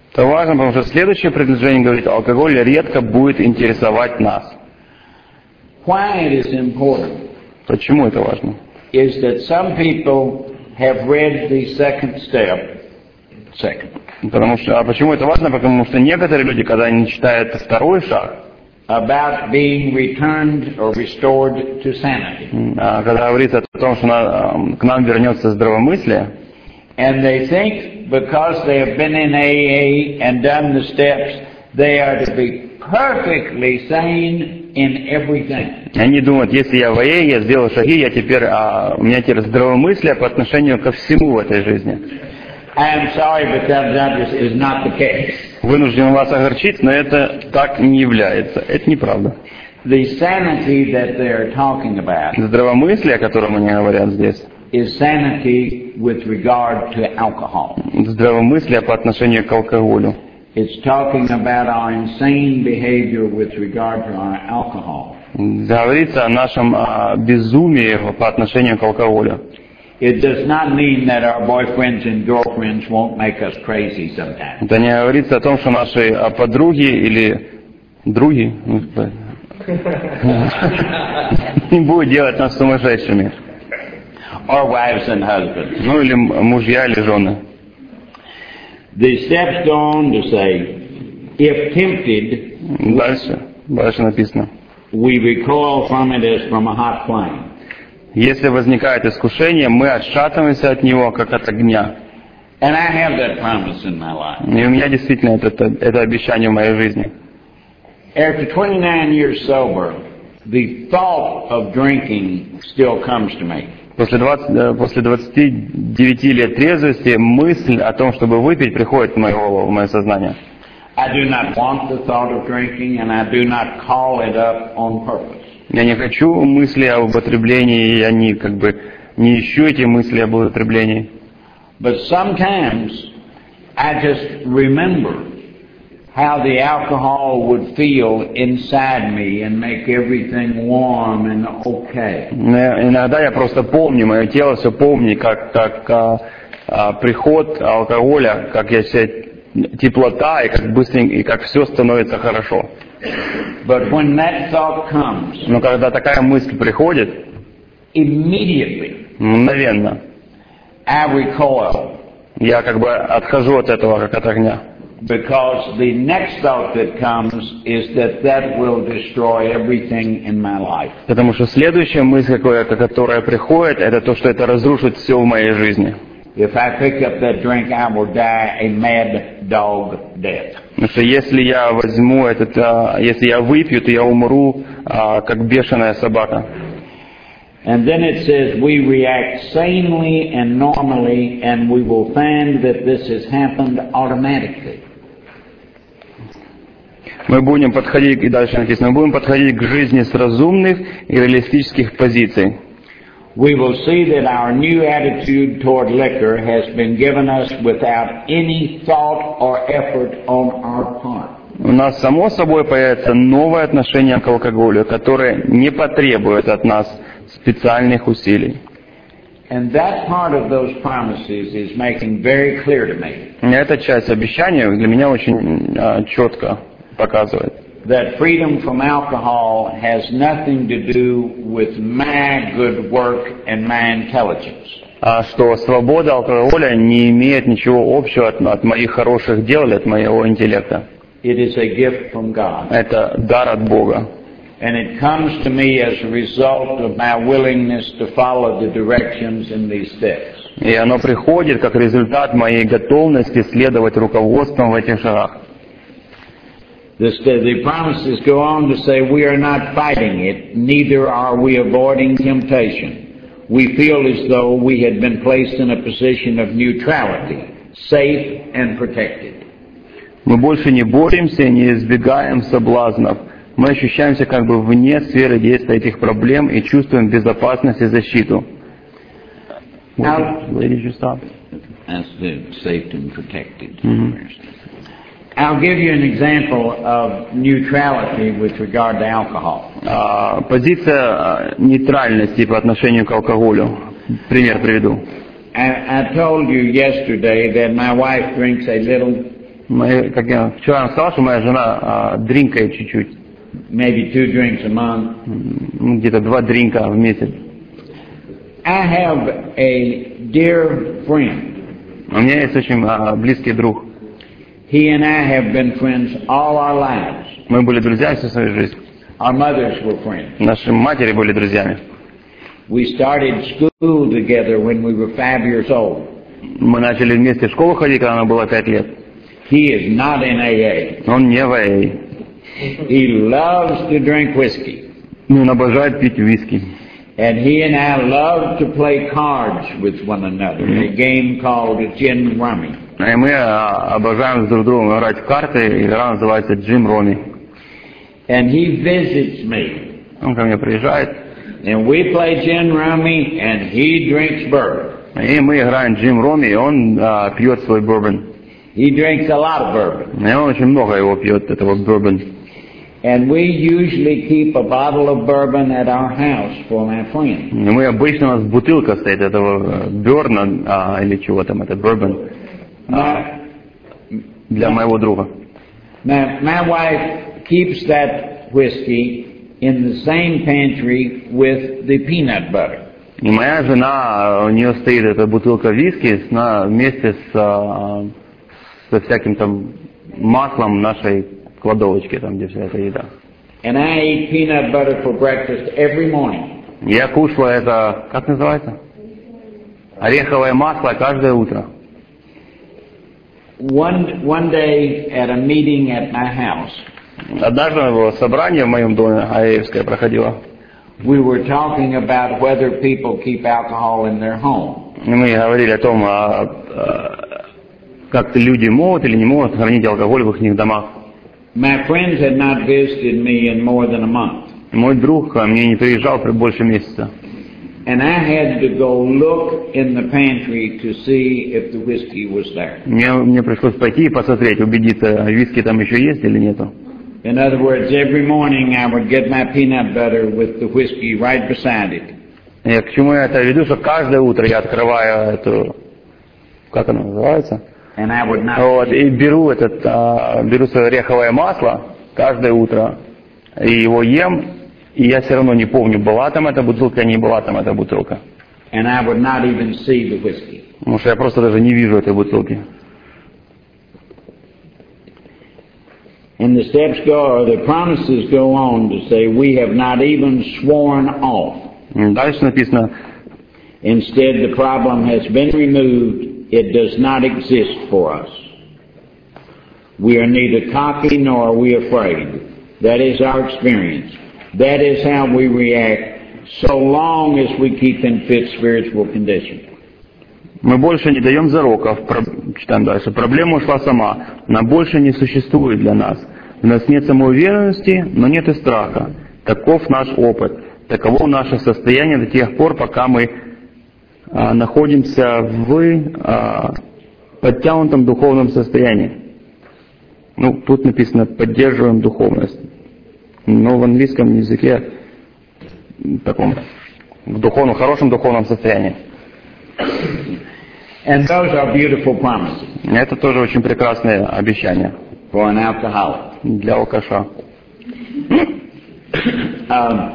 Это важно, потому что следующее предложение говорит, алкоголь редко будет интересовать нас. Why it is important Почему это важно? is that some people have read the second step, second, Потому что, а почему это важно? Потому что некоторые люди, когда они читают второй шаг, about being returned or restored to sanity. а, когда говорится о том, что на, к нам вернется здравомыслие, And they think because they have been in A A and done the steps, they are to be perfectly sane in everything. они думают, если я в А А, я сделал шаги, я теперь, а, у меня теперь здравомыслие по отношению ко всему в этой жизни. I am sorry, but that, that is, is not the case. Вынужден вас огорчить, но это так не является. Это неправда. The sanity that they are talking about Здравомыслие, о котором они говорят здесь, is sanity with regard to alcohol. здравомыслие по отношению к алкоголю. It's talking about our insane behavior with regard to our alcohol. Говорится о нашем а, безумии по отношению к алкоголю. It does not mean that our boyfriends and girlfriends won't make us crazy sometimes. Это не говорится о том, что наши а, подруги или други ну, не будут делать нас сумасшедшими. Or wives and husbands. Ну или мужья или жены. The steps go on to say, if tempted, Дальше, дальше написано. we recoil from it as from a hot flame. Если возникает искушение, мы отшатываемся от него, как от огня. And I have that promise in my life. И у меня действительно это, это, это обещание в моей жизни. After twenty-nine years sober, the thought of drinking still comes to me. После, двадцати, после двадцати девяти лет трезвости мысль о том, чтобы выпить, приходит в мое голову, в мое сознание. I do not want the thought of drinking, and I do not call it up on purpose. Я не хочу мысли об употреблении, я не, как бы, не ищу эти мысли об употреблении. But sometimes I just remember how the alcohol would feel inside me and make everything warm and okay. Но иногда я просто помню, мое тело все помнит, как, как а, а, приход алкоголя, как я себя, теплота, и как быстренько, и как все становится хорошо. But when that thought comes, Но когда такая мысль приходит, immediately мгновенно, I recoil, я как бы отхожу от этого, как от огня. because the next thought that comes is that that will destroy everything in my life. Потому что следующая мысль, которая приходит, это то, что это разрушит все в моей жизни. If I pick up that drink, I will die a mad dog death. Потому что если я возьму этот, а, если я выпью, то я умру, а, как бешеная собака. And then it says we react sanely and normally, and we will find that this has happened automatically. Мы будем подходить, и дальше написано, мы будем подходить к жизни с разумных и реалистических позиций. We will see that our new attitude toward liquor has been given us without any thought or effort on our part. У нас само собой появится новое отношение к алкоголю, которое не потребует от нас специальных усилий. And that part of those promises is making very clear to me Эта часть обещания для меня очень а, четко показывает, that freedom from alcohol has nothing to do with my good work and my intelligence. а, что свобода алкоголя не имеет ничего общего от, от моих хороших дел или от моего интеллекта. It is a gift from God. Это дар от Бога. And it comes to me as a result of my willingness to follow the directions in these steps. И оно приходит как результат моей готовности следовать руководствам в этих шагах. The, the promises go on to say we are not fighting it, neither are we avoiding temptation. We feel as though we had been placed in a position of neutrality, safe and protected. Мы больше не боремся, не избегаем соблазнов. Мы ощущаемся как бы вне сферы действия этих проблем и чувствуем безопасность и защиту. Now, Lady, you stop. That's the safe and protected. Mm-hmm. I'll give you an example of neutrality with regard to alcohol. А, позиция нейтральности по отношению к алкоголю. Пример приведу. I, I told you yesterday that my wife drinks a little Мы, как я вчера вам сказал, что моя жена а, дринкает чуть-чуть. Maybe two drinks a month. Ну, где-то два дринка в месяц. I have a dear friend. У меня есть очень а, близкий друг. He and I have been friends all our lives. Мы были друзьями всю свою жизнь. Our mothers were friends. Наши матери были друзьями. We started school together when we were five years old. Мы начали вместе в школу ходить, когда нам было пять лет. He is not in A A. Он не в эй эй. He loves to drink whiskey. Он обожает пить виски. And he and I love to play cards with one another, a game called Gin Rummy. И мы а, обожаем друг с другом играть в карты. Игра называется Джим Роми. And he visits me. Он ко мне приезжает. And we play Gin Rummy, and he drinks bourbon. И мы играем Джим Роми, и он а, пьет свой бурбон. He drinks a lot of bourbon. И он очень много его пьет, этого бурбон. And we usually keep a bottle of bourbon at our house for my friend. И мы обычно, у нас бутылка стоит этого берна, а, или чего там, это бурбон, а, для моего друга. Now, my wife keeps that whiskey in the same pantry with the peanut butter. И моя жена, у нее стоит эта бутылка виски на, вместе с, а, со всяким там маслом нашей кладовочки, там, где вся эта еда. And I eat peanut butter for breakfast every morning. Я кушаю это, как называется? Ореховое масло каждое утро. One, one day at a meeting at my house, Однажды было собрание в моем доме, АЭевское проходило. we were talking about whether people keep alcohol in their home. И мы говорили о том, а, а, как люди могут или не могут хранить алкоголь в их домах. My friends had not visited me in more than a month. Мой друг ко мне не приезжал при больше месяца. And I had to go look in the pantry to see if the whiskey was there. Мне, мне пришлось пойти и посмотреть, убедиться, виски там еще есть или нету. In other words, every morning I would get my peanut butter with the whiskey right beside it. И к чему я это веду, что каждое утро я открываю эту, как она называется? And I would not Вот, и беру этот, а, беру свое ореховое масло каждое утро, и его ем, и я все равно не помню, была там эта бутылка, не была там эта бутылка. and I would not even see the whiskey. Потому что я просто даже не вижу этой бутылки. And the steps go, or the promises go on to say, we have not even sworn off. Дальше написано, Instead, the problem has been removed. It does not exist for us. We are neither cocky nor are we afraid. That is our experience. That is how we react so long as we keep in fit spiritual condition. мы больше не даем зароков, Про- читаем дальше, проблема ушла сама, она больше не существует для нас. У нас нет самоуверенности, но нет и страха. Таков наш опыт, таково наше состояние до тех пор, пока мы а, находимся в а, подтянутом духовном состоянии. Ну, тут написано «поддерживаем духовность». Но в английском языке в таком, в духовном, хорошем духовном состоянии. And those are beautiful promises Это тоже очень прекрасное обещание for an alcoholic. для алкаша. Um,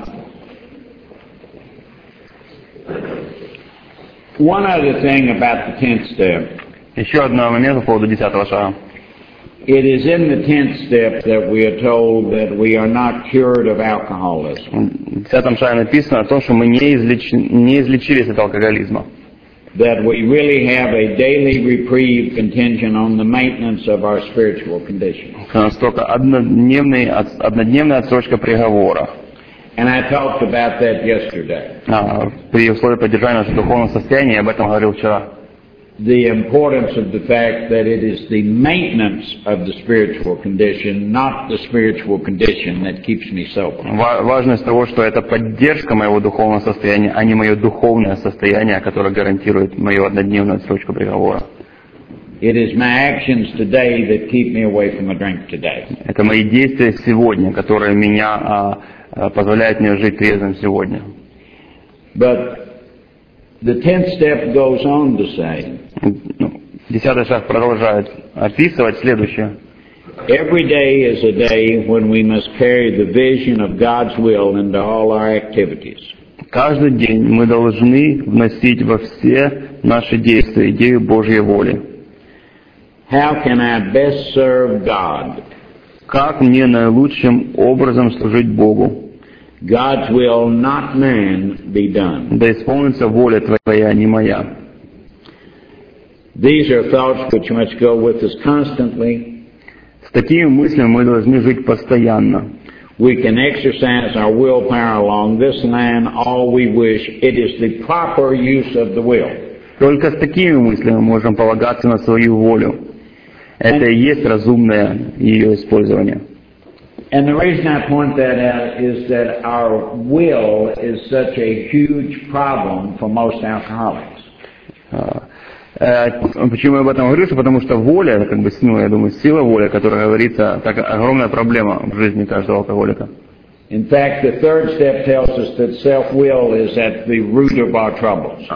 one other thing about the tenth step. Еще один момент по поводу десятого шага. It is in the tenth step that we are told that we are not cured of alcoholism. В десятом шаге написано о том, что мы не, излеч... не излечились от алкоголизма. That we really have a daily reprieve contingent on the maintenance of our spiritual condition. У нас только однодневный, от- однодневная отсрочка приговора. And I talked about that yesterday. А, при условии поддержания нашего духовного состояния, я об этом говорил вчера. The importance of the fact that it is the maintenance of the spiritual condition, not the spiritual condition that keeps me sober. Ва- Важность того, что это поддержка моего духовного состояния, а не мое духовное состояние, которое гарантирует мою однодневную отсрочку приговора. It is my actions today that keep me away from a drink today. Это мои действия сегодня, которые меня а, а, позволяют мне жить трезвым сегодня. But the tenth step goes on to say Ну, Десятый шаг продолжает описывать следующее. Every day is a day when we must carry the vision of God's will into all our activities. Каждый день мы должны вносить во все наши действия идею Божьей воли. How can I best serve God? Как мне наилучшим образом служить Богу? God's will, not man, be done. Да исполнится воля Твоя, не моя. These are thoughts which must go with us constantly. С такими мыслями мы должны жить постоянно. We can exercise our willpower along this line all we wish. It is the proper use of the will. Только с такими мыслями мы можем полагаться на свою волю. Это и есть разумное ее использование. And the reason I point that out is that our will is such a huge problem for most alcoholics. Почему я об этом говорю? Потому что воля, как бы, ну, я думаю, сила воли, которая говорится, так огромная проблема в жизни каждого алкоголика. In fact, the third step tells us that self-will is at the root of our troubles.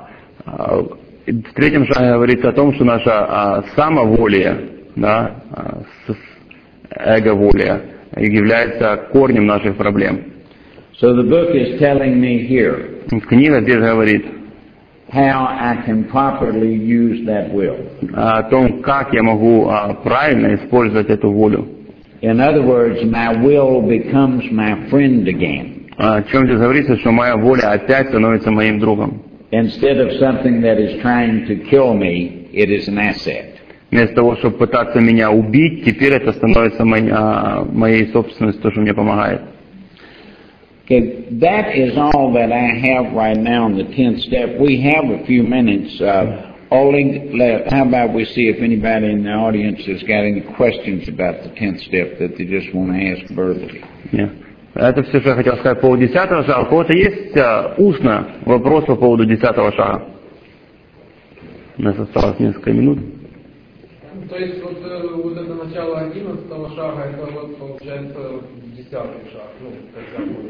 В третьем шаге говорится о том, что наша самоволие, да, эго-волия, является корнем наших проблем. So the book is telling me here Книга здесь говорит how I can properly use that will. О том, как я могу правильно использовать эту волю. In other words, my will becomes my friend again. О чем здесь говорится, что моя воля опять становится моим другом. Instead of something that is trying to kill me, it is an asset. Вместо того, чтобы пытаться меня убить, теперь это становится моей, моей собственностью, то, что мне помогает. Okay, that is all that I have right now in the tenth step. We have a few minutes. Uh, Oleg, how about we see if anybody in the audience has got any questions about the tenth step that they just want to ask verbally. Yeah. Это все, что я хотел сказать по поводу десятого шага. У кого-то есть uh, устно вопрос по поводу десятого шага? У нас осталось несколько минут. То есть вот, вот это начало одиннадцатого шага, это вот получается десятый шаг. Ну, когда будет.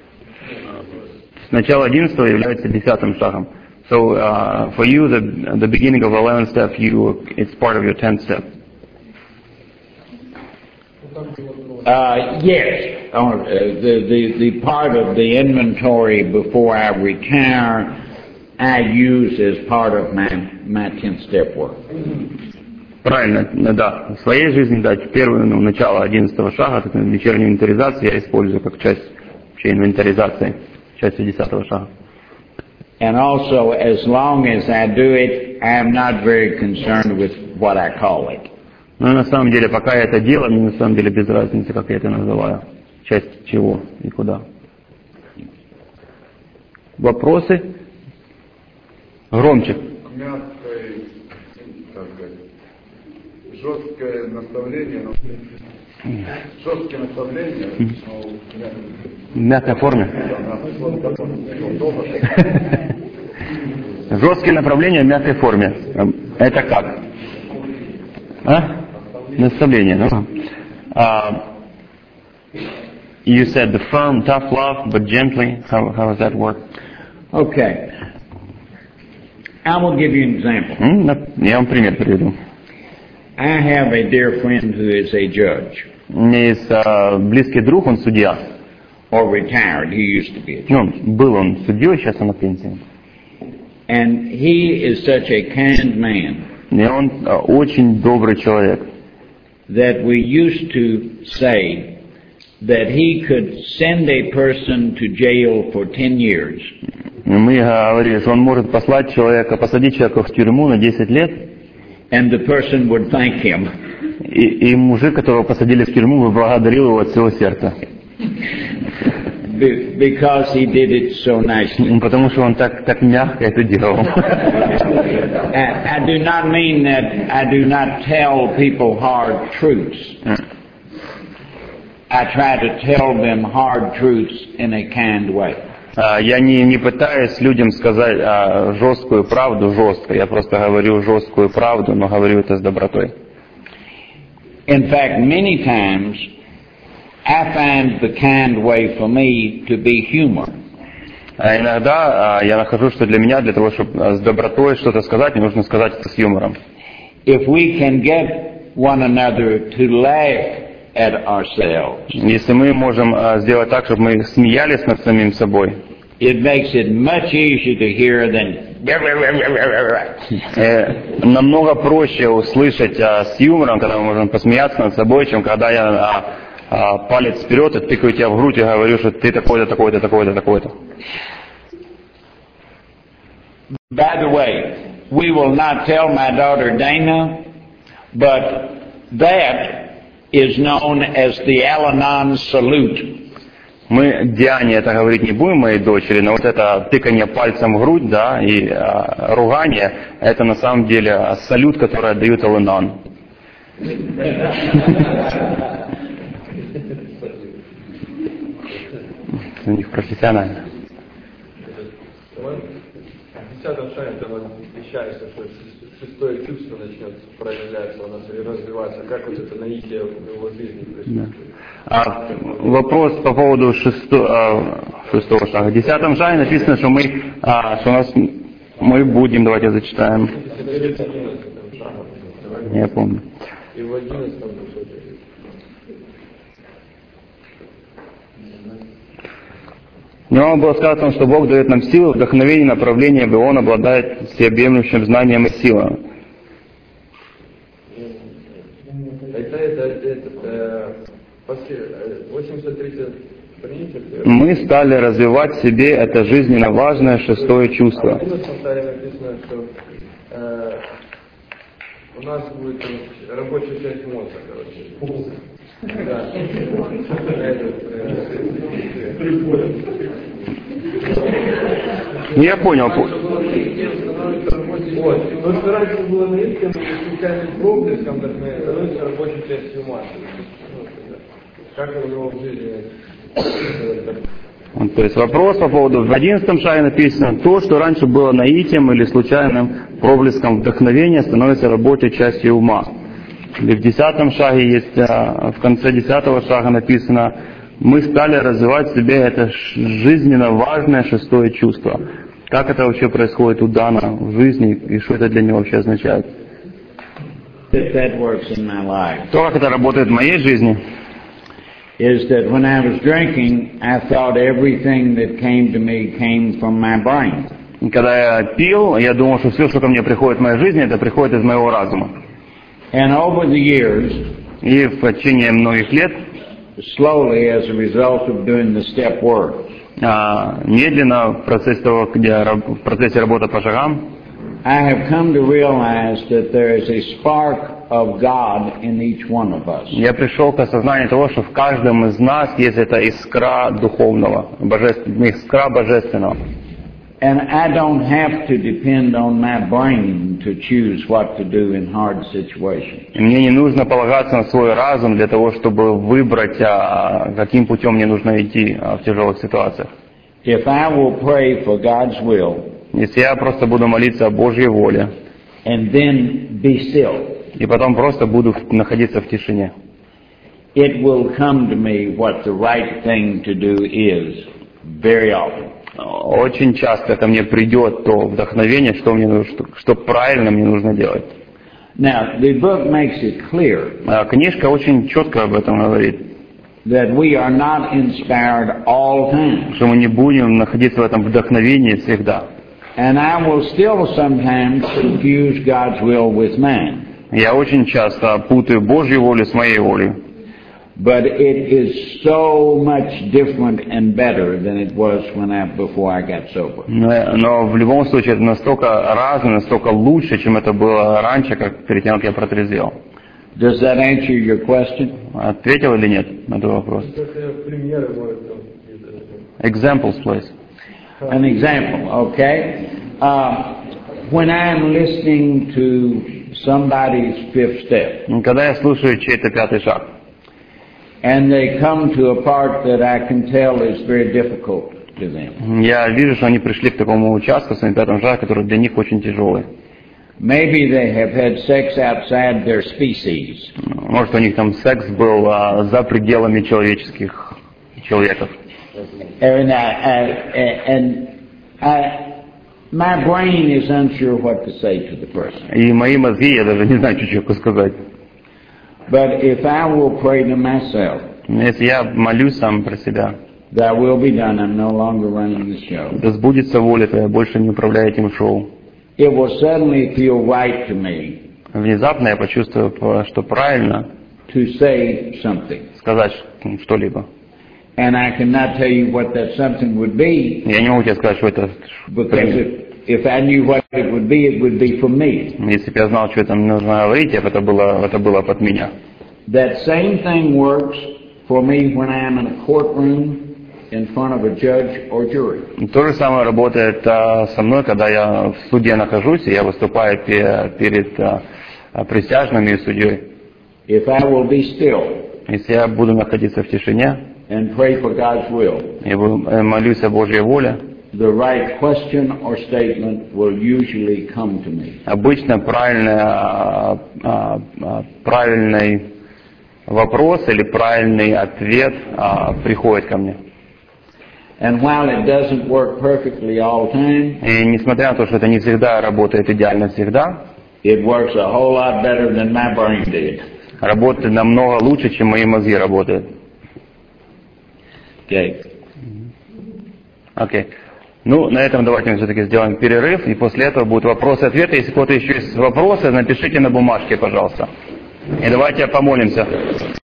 Начало одиннадцатого является десятым шагом. So uh, for you, the the beginning of eleventh step, you it's part of your tenth step. Uh, yes, uh, the, the the part of the inventory before I retire, I use as part of my my tenth step work. Правильно, да. В своей жизни, да, первое, ну, начало одиннадцатого шага, так, вечернюю инвентаризацию я использую как часть инвентаризации, частью десятого шага. And also, as long as I do it, I am not very concerned with what I call it. Но на самом деле, пока я это делаю, мне на самом деле без разницы, как я это называю, часть чего и куда. Вопросы? Громче. Мягкое, как сказать, жесткое наставление, жесткие наставления, В мягкой форме. Жесткие направления в мягкой форме. Это как? А? Наставление. Ну? Uh, you said the firm, tough love, but gently. How, how does that work? Okay. I will give you an example. Mm, я вам пример приведу. I have a dear friend who is a judge. У меня есть uh, близкий друг, он судья. Or retired. He used to be a judge. Ну, был он судьей, сейчас он на пенсии. And he is such a kind man. И он uh, очень добрый человек. That we used to say that he could send a person to jail for ten years. Мы говорили, что он может послать человека, посадить человека в тюрьму на десять лет. And the person would thank him. И, и мужик, которого посадили в тюрьму, благодарил его от всего сердца. Because he did it so nicely. Потому что он так, так мягко это делал. I, I do not mean that I do not tell people hard truths. I try to tell them hard truths in a kind way. Я не, не пытаюсь людям сказать а, жесткую правду жестко. Я просто говорю жесткую правду, но говорю это с добротой. In fact, many times I find the kind way for me to be humor. А иногда а, я нахожу, что для меня, для того, чтобы с добротой что-то сказать, мне нужно сказать это с юмором. if we can get one another to laugh at ourselves, Если мы можем а, сделать так, чтобы мы смеялись над самим собой, it makes it much easier to hear than э, намного проще услышать а, с юмором, когда мы можем посмеяться над собой, чем когда я а, а, палец вперед и тыкаю тебя в грудь и говорю, что ты такой-то, такой-то, такой-то, такой-то. By the way, we will not tell my daughter Dana, but that is known as the Al-Anon salute. Мы Диане это говорить не будем, моей дочери, но вот это тыканье пальцем в грудь, да, и а, ругание, это на самом деле салют, который отдают Ал-Анон. У них профессионально. В десятом шаге там обещается, что шестое чувство начнет проявляться у нас и развиваться. Как вот это наитие в его жизни присутствует? А, вопрос по поводу шесто, а, шестого шага. В десятом шаге написано, что мы, а, что у нас мы будем, давайте зачитаем. Я помню. И в одиннадцатом В нем было сказано, что Бог дает нам силу, вдохновение, направление, и Он обладает всеобъемлющим знанием и силой. Это, это, это, после восемьдесят третьего страницы. Мы стали развивать в себе это жизненно важное шестое чувство. В одиннадцатом шаге написано, что э, у нас будет там, рабочая часть мозга, короче. Да. Я понял. Вот. То, что раньше было наивным, случайным проблеском, становится рабочей частью ума. Как у него в жизни? То есть вопрос по поводу, в одиннадцатом шаге написано, то, что раньше было наитием или случайным проблеском вдохновения, становится рабочей частью ума. Или в десятом шаге есть, в конце десятого шага написано, мы стали развивать в себе это жизненно важное шестое чувство. Как это вообще происходит у Дана в жизни и что это для него вообще означает? That works in my life. То, как это работает в моей жизни, is that when I was drinking, I thought everything that came to me came from my brain. когда я пил, я думал, что все, что ко мне приходит в моей жизни, это приходит из моего разума. And over the years, И в течение многих лет, slowly as a result of doing the step work, а, медленно в процессе того, где я раб- в процессе работы по шагам, I have come to realize that there is a spark of God in each one of us. я пришел к осознанию того, что в каждом из нас есть эта искра духовного, божественного, искра божественного. And I don't have to depend on my brain to choose what to do in hard situations. И мне не нужно полагаться на свой разум для того, чтобы выбрать, а, каким путем мне нужно идти а, в тяжелых ситуациях. If I will pray for God's will Если я просто буду молиться о Божьей воле, and then be still, и потом просто буду в- находиться в тишине, it will come to me what the right thing to do is very often. очень часто ко мне придет то вдохновение, что мне нужно, что, что правильно мне нужно делать. Now, the book makes it clear А книжка очень четко об этом говорит, that we are not inspired all times. что мы не будем находиться в этом вдохновении всегда. And I will still sometimes confuse God's will with mine. Я очень часто путаю Божью волю с моей волей. But it is so much different and better than it was when I, before I got sober. Но, но в любом случае это настолько разное, настолько лучше, чем это было раньше, как перед тем, как я протрезвел. Does that answer your question? Ответил или нет на этот вопрос? Это примеры, может, там, Examples, please. An example, okay? Uh, when I'm listening to somebody's fifth step, Когда я слушаю чей-то пятый шаг, and they come to a part that I can tell is very difficult to them. я вижу, что они пришли к такому участку в своем пятом шаге, который для них очень тяжелый. Maybe they have had sex outside their species. Может, у них там секс был а, за пределами человеческих человеков. And I, I, and I, my brain is unsure what to say to the person. И мои мозги, я даже не знаю, что человеку сказать. But if I will pray to myself, Но если я молюсь сам про себя, Thy will be done, I'm no longer running the show, да сбудется воля Твоя, больше не управляю этим шоу. it will suddenly feel right to me Внезапно я почувствую, что правильно to say something. сказать что-либо. And I cannot tell you what that something would be, Я не могу тебе сказать, что это... because if, if I knew what it would be, it would be from me. Если бы я знал, что это нужно говорить, это было, это было от меня. That same thing works for me when I am in a courtroom in front of a judge or jury. То же самое работает а, со мной, когда я в суде нахожусь, и я выступаю пе- перед а, присяжными и судьей. If I will be still Если я буду находиться в тишине, and pray for God's will, я буду, э, молюсь о Божьей воле, the right question or statement will usually come to me. обычно правильный, а, а, а, правильный вопрос или правильный ответ а, приходит ко мне. And while it doesn't work perfectly all the time, И несмотря на то, что это не всегда работает идеально всегда, it works a whole lot better than my brain did. работает намного лучше, чем мои мозги работают. Okay. Окей. Ну, на этом давайте мы все-таки сделаем перерыв, и после этого будут вопросы и ответы. Если у кого-то еще есть вопросы, напишите на бумажке, пожалуйста. И давайте помолимся.